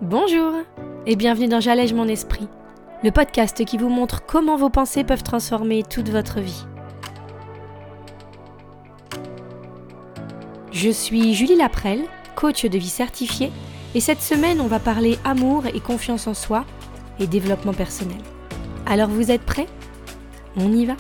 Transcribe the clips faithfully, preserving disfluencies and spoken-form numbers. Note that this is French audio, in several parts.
Bonjour et bienvenue dans J'allège mon esprit, le podcast qui vous montre comment vos pensées peuvent transformer toute votre vie. Je suis Julie Laprelle, coach de vie certifiée, et cette semaine on va parler amour et confiance en soi et développement personnel. Alors vous êtes prêts ? On y va ?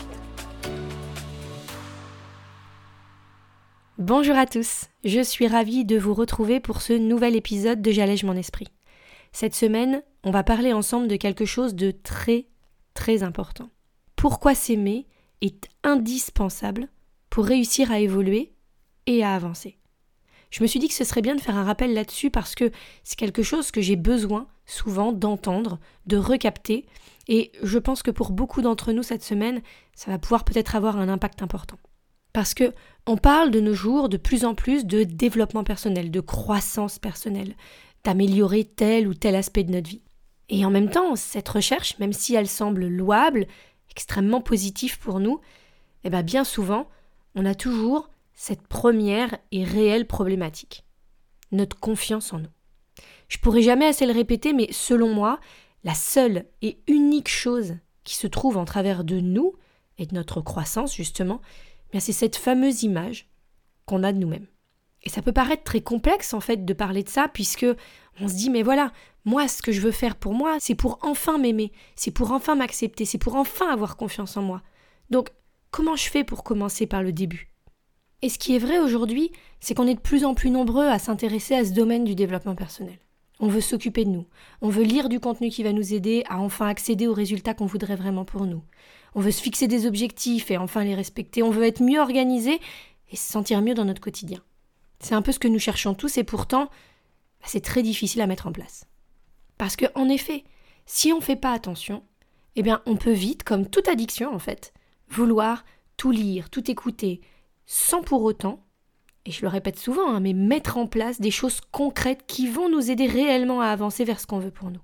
Bonjour à tous, je suis ravie de vous retrouver pour ce nouvel épisode de J'allège mon esprit. Cette semaine, on va parler ensemble de quelque chose de très, très important. Pourquoi s'aimer est indispensable pour réussir à évoluer et à avancer. Je me suis dit que ce serait bien de faire un rappel là-dessus parce que c'est quelque chose que j'ai besoin souvent d'entendre, de recapter, et je pense que pour beaucoup d'entre nous cette semaine, ça va pouvoir peut-être avoir un impact important. Parce que on parle de nos jours de plus en plus de développement personnel, de croissance personnelle, d'améliorer tel ou tel aspect de notre vie. Et en même temps, cette recherche, même si elle semble louable, extrêmement positive pour nous, eh bien, bien souvent, on a toujours cette première et réelle problématique, notre confiance en nous. Je pourrais jamais assez le répéter, mais selon moi, la seule et unique chose qui se trouve en travers de nous et de notre croissance, justement, eh bien, c'est cette fameuse image qu'on a de nous-mêmes. Et ça peut paraître très complexe en fait de parler de ça, puisque on se dit mais voilà, moi ce que je veux faire pour moi, c'est pour enfin m'aimer, c'est pour enfin m'accepter, c'est pour enfin avoir confiance en moi. Donc comment je fais pour commencer par le début ? Et ce qui est vrai aujourd'hui, c'est qu'on est de plus en plus nombreux à s'intéresser à ce domaine du développement personnel. On veut s'occuper de nous, on veut lire du contenu qui va nous aider à enfin accéder aux résultats qu'on voudrait vraiment pour nous. On veut se fixer des objectifs et enfin les respecter, on veut être mieux organisé et se sentir mieux dans notre quotidien. C'est un peu ce que nous cherchons tous et pourtant, bah, c'est très difficile à mettre en place. Parce que, en effet, si on ne fait pas attention, eh bien, on peut vite, comme toute addiction en fait, vouloir tout lire, tout écouter, sans pour autant, et je le répète souvent, hein, mais mettre en place des choses concrètes qui vont nous aider réellement à avancer vers ce qu'on veut pour nous.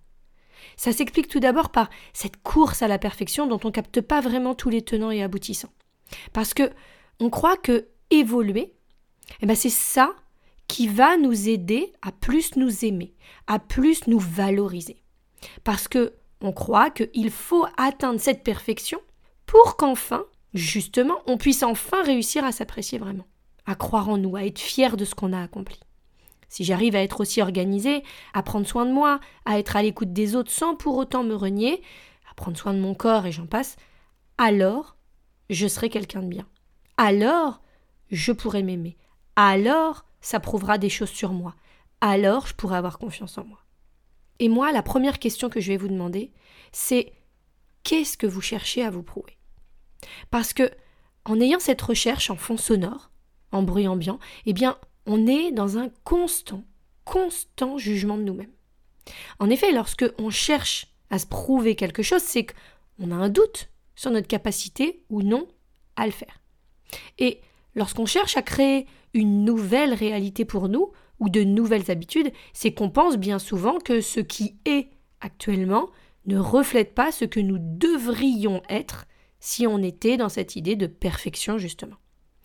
Ça s'explique tout d'abord par cette course à la perfection dont on ne capte pas vraiment tous les tenants et aboutissants. Parce que on croit que évoluer, eh ben c'est ça qui va nous aider à plus nous aimer, à plus nous valoriser. Parce que on croit qu'il faut atteindre cette perfection pour qu'enfin, justement, on puisse enfin réussir à s'apprécier vraiment, à croire en nous, à être fier de ce qu'on a accompli. Si j'arrive à être aussi organisée, à prendre soin de moi, à être à l'écoute des autres sans pour autant me renier, à prendre soin de mon corps et j'en passe, alors je serai quelqu'un de bien. Alors je pourrai m'aimer. Alors, ça prouvera des choses sur moi. Alors, je pourrai avoir confiance en moi. Et moi, la première question que je vais vous demander, c'est qu'est-ce que vous cherchez à vous prouver ? Parce que, en ayant cette recherche en fond sonore, en bruit ambiant, eh bien, on est dans un constant, constant jugement de nous-mêmes. En effet, lorsque on cherche à se prouver quelque chose, c'est qu'on a un doute sur notre capacité ou non à le faire. Et lorsqu'on cherche à créer une nouvelle réalité pour nous ou de nouvelles habitudes, c'est qu'on pense bien souvent que ce qui est actuellement ne reflète pas ce que nous devrions être si on était dans cette idée de perfection justement.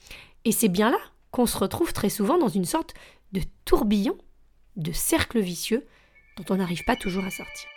Et c'est bien là qu'on se retrouve très souvent dans une sorte de tourbillon, de cercle vicieux dont on n'arrive pas toujours à sortir.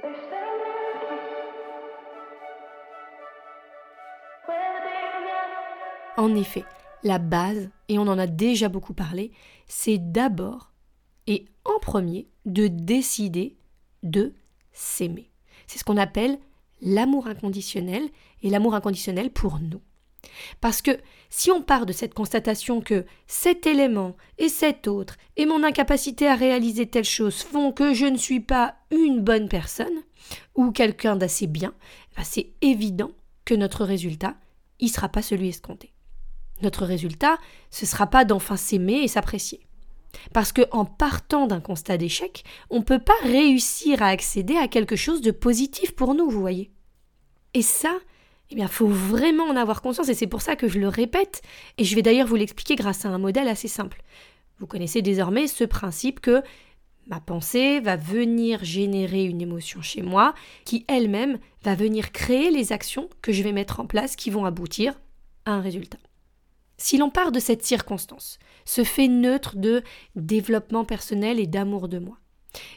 En effet, la base, et on en a déjà beaucoup parlé, c'est d'abord et en premier de décider de s'aimer. C'est ce qu'on appelle l'amour inconditionnel et l'amour inconditionnel pour nous. Parce que si on part de cette constatation que cet élément et cet autre et mon incapacité à réaliser telle chose font que je ne suis pas une bonne personne ou quelqu'un d'assez bien, ben c'est évident que notre résultat, il ne sera pas celui escompté. Notre résultat, ce ne sera pas d'enfin s'aimer et s'apprécier. Parce qu'en partant d'un constat d'échec, on ne peut pas réussir à accéder à quelque chose de positif pour nous, vous voyez. Et ça, eh bien, faut vraiment en avoir conscience et c'est pour ça que je le répète et je vais d'ailleurs vous l'expliquer grâce à un modèle assez simple. Vous connaissez désormais ce principe que ma pensée va venir générer une émotion chez moi qui elle-même va venir créer les actions que je vais mettre en place qui vont aboutir à un résultat. Si l'on part de cette circonstance, ce fait neutre de développement personnel et d'amour de moi, et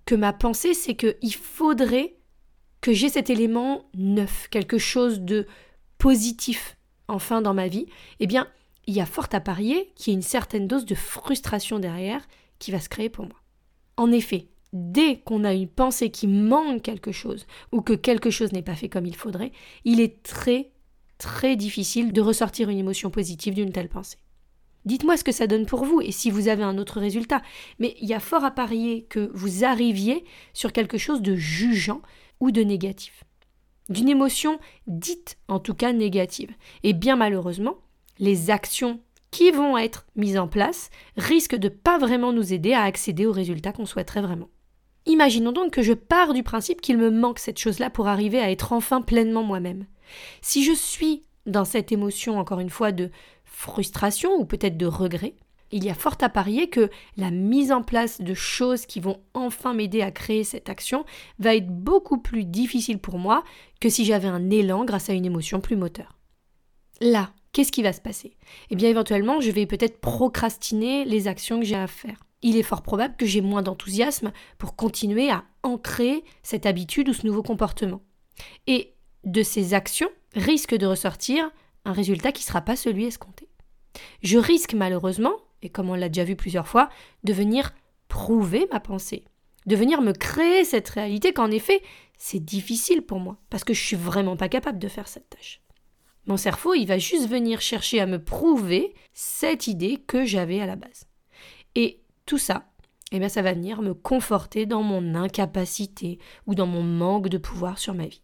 que ma pensée, c'est qu'il faudrait que j'ai cet élément neuf, quelque chose de positif enfin dans ma vie, eh bien, il y a fort à parier qu'il y ait une certaine dose de frustration derrière qui va se créer pour moi. En effet, dès qu'on a une pensée qui manque quelque chose ou que quelque chose n'est pas fait comme il faudrait, il est très, très difficile de ressortir une émotion positive d'une telle pensée. Dites-moi ce que ça donne pour vous et si vous avez un autre résultat, mais il y a fort à parier que vous arriviez sur quelque chose de jugeant ou de négatif. D'une émotion dite en tout cas négative. Et bien malheureusement, les actions qui vont être mises en place risquent de ne pas vraiment nous aider à accéder aux résultats qu'on souhaiterait vraiment. Imaginons donc que je pars du principe qu'il me manque cette chose-là pour arriver à être enfin pleinement moi-même. Si je suis dans cette émotion, encore une fois, de frustration ou peut-être de regret, il y a fort à parier que la mise en place de choses qui vont enfin m'aider à créer cette action va être beaucoup plus difficile pour moi que si j'avais un élan grâce à une émotion plus moteur. Là, qu'est-ce qui va se passer ? Eh bien, éventuellement, je vais peut-être procrastiner les actions que j'ai à faire. Il est fort probable que j'ai moins d'enthousiasme pour continuer à ancrer cette habitude ou ce nouveau comportement. Et de ces actions risque de ressortir un résultat qui ne sera pas celui escompté. Je risque malheureusement, et comme on l'a déjà vu plusieurs fois, de venir prouver ma pensée, de venir me créer cette réalité qu'en effet, c'est difficile pour moi, parce que je suis vraiment pas capable de faire cette tâche. Mon cerveau, il va juste venir chercher à me prouver cette idée que j'avais à la base. Et tout ça, eh bien, ça va venir me conforter dans mon incapacité ou dans mon manque de pouvoir sur ma vie.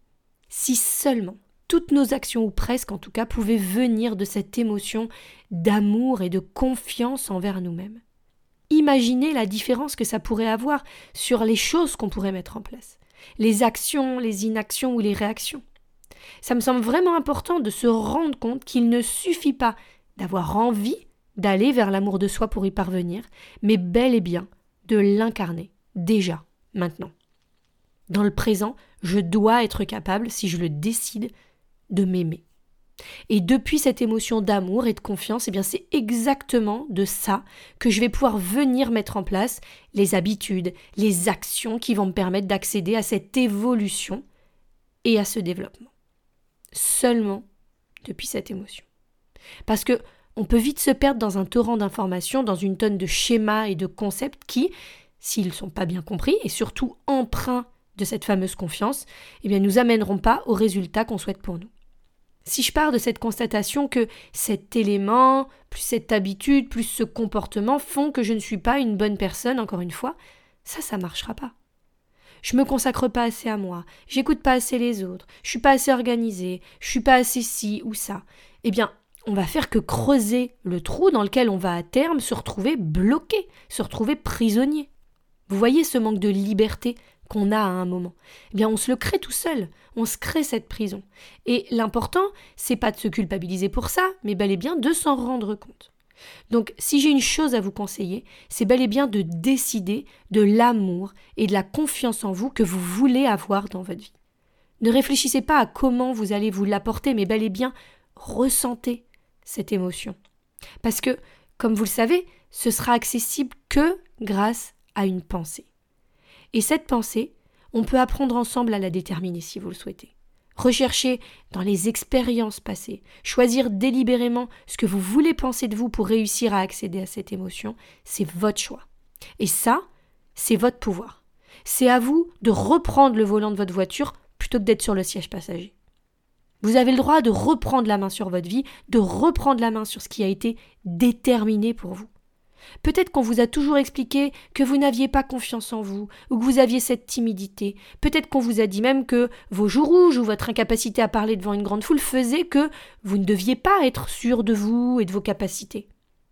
Si seulement toutes nos actions, ou presque en tout cas, pouvaient venir de cette émotion d'amour et de confiance envers nous-mêmes. Imaginez la différence que ça pourrait avoir sur les choses qu'on pourrait mettre en place, les actions, les inactions ou les réactions. Ça me semble vraiment important de se rendre compte qu'il ne suffit pas d'avoir envie d'aller vers l'amour de soi pour y parvenir, mais bel et bien de l'incarner, déjà, maintenant. Dans le présent, je dois être capable, si je le décide, de m'aimer. Et depuis cette émotion d'amour et de confiance, eh bien c'est exactement de ça que je vais pouvoir venir mettre en place les habitudes, les actions qui vont me permettre d'accéder à cette évolution et à ce développement. Seulement depuis cette émotion. Parce que on peut vite se perdre dans un torrent d'informations, dans une tonne de schémas et de concepts qui, s'ils ne sont pas bien compris et surtout empreints de cette fameuse confiance, eh bien nous amèneront pas au résultat qu'on souhaite pour nous. Si je pars de cette constatation que cet élément, plus cette habitude, plus ce comportement font que je ne suis pas une bonne personne, encore une fois, ça, ça marchera pas. Je me consacre pas assez à moi, j'écoute pas assez les autres, je suis pas assez organisée, je suis pas assez ci ou ça. Eh bien, on va faire que creuser le trou dans lequel on va à terme se retrouver bloqué, se retrouver prisonnier. Vous voyez ce manque de liberté qu'on a à un moment. Eh bien, on se le crée tout seul. On se crée cette prison. Et l'important, c'est pas de se culpabiliser pour ça, mais bel et bien de s'en rendre compte. Donc, si j'ai une chose à vous conseiller, c'est bel et bien de décider de l'amour et de la confiance en vous que vous voulez avoir dans votre vie. Ne réfléchissez pas à comment vous allez vous l'apporter, mais bel et bien ressentez cette émotion. Parce que, comme vous le savez, ce sera accessible que grâce à une pensée. Et cette pensée, on peut apprendre ensemble à la déterminer si vous le souhaitez. Recherchez dans les expériences passées, choisir délibérément ce que vous voulez penser de vous pour réussir à accéder à cette émotion, c'est votre choix. Et ça, c'est votre pouvoir. C'est à vous de reprendre le volant de votre voiture plutôt que d'être sur le siège passager. Vous avez le droit de reprendre la main sur votre vie, de reprendre la main sur ce qui a été déterminé pour vous. Peut-être qu'on vous a toujours expliqué que vous n'aviez pas confiance en vous, ou que vous aviez cette timidité. Peut-être qu'on vous a dit même que vos joues rouges ou votre incapacité à parler devant une grande foule faisaient que vous ne deviez pas être sûr de vous et de vos capacités.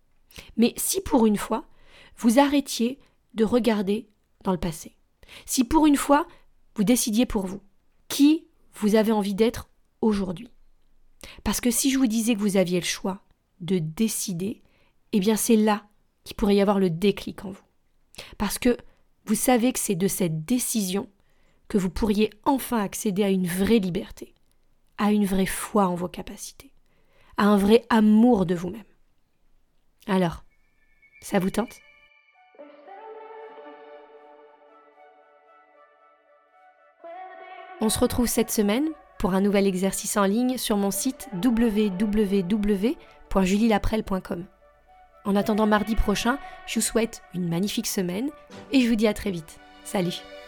Mais si pour une fois, vous arrêtiez de regarder dans le passé, si pour une fois, vous décidiez pour vous, qui vous avez envie d'être aujourd'hui. Parce que si je vous disais que vous aviez le choix de décider, eh bien c'est là qu'il pourrait y avoir le déclic en vous. Parce que vous savez que c'est de cette décision que vous pourriez enfin accéder à une vraie liberté, à une vraie foi en vos capacités, à un vrai amour de vous-même. Alors, ça vous tente ? On se retrouve cette semaine pour un nouvel exercice en ligne sur mon site w w w point julie laprelle point com. En attendant mardi prochain, je vous souhaite une magnifique semaine et je vous dis à très vite. Salut!